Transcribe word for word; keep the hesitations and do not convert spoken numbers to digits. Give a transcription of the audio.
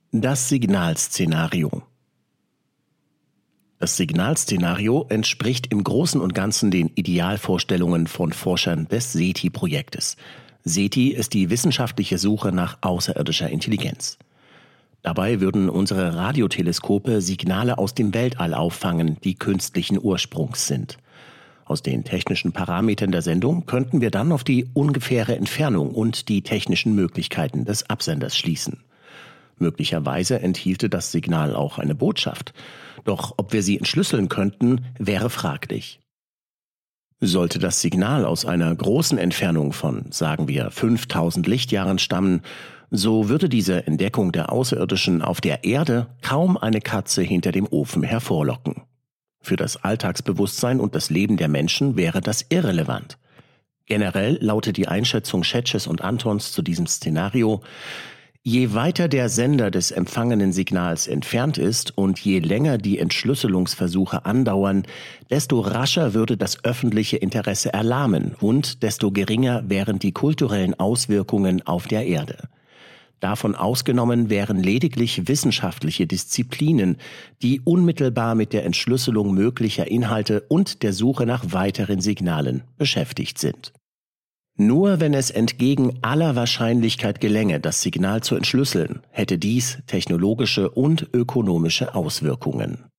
Das Signalszenario. Das Signalszenario entspricht im Großen und Ganzen den Idealvorstellungen von Forschern des SETI-Projektes. SETI ist die wissenschaftliche Suche nach außerirdischer Intelligenz. Dabei würden unsere Radioteleskope Signale aus dem Weltall auffangen, die künstlichen Ursprungs sind. Aus den technischen Parametern der Sendung könnten wir dann auf die ungefähre Entfernung und die technischen Möglichkeiten des Absenders schließen. Möglicherweise enthielte das Signal auch eine Botschaft. Doch ob wir sie entschlüsseln könnten, wäre fraglich. Sollte das Signal aus einer großen Entfernung von, sagen wir, fünftausend Lichtjahren stammen, so würde diese Entdeckung der Außerirdischen auf der Erde kaum eine Katze hinter dem Ofen hervorlocken. Für das Alltagsbewusstsein und das Leben der Menschen wäre das irrelevant. Generell lautet die Einschätzung Schätzches und Antons zu diesem Szenario: Je weiter der Sender des empfangenen Signals entfernt ist und je länger die Entschlüsselungsversuche andauern, desto rascher würde das öffentliche Interesse erlahmen und desto geringer wären die kulturellen Auswirkungen auf der Erde. Davon ausgenommen wären lediglich wissenschaftliche Disziplinen, die unmittelbar mit der Entschlüsselung möglicher Inhalte und der Suche nach weiteren Signalen beschäftigt sind. Nur wenn es entgegen aller Wahrscheinlichkeit gelänge, das Signal zu entschlüsseln, hätte dies technologische und ökonomische Auswirkungen.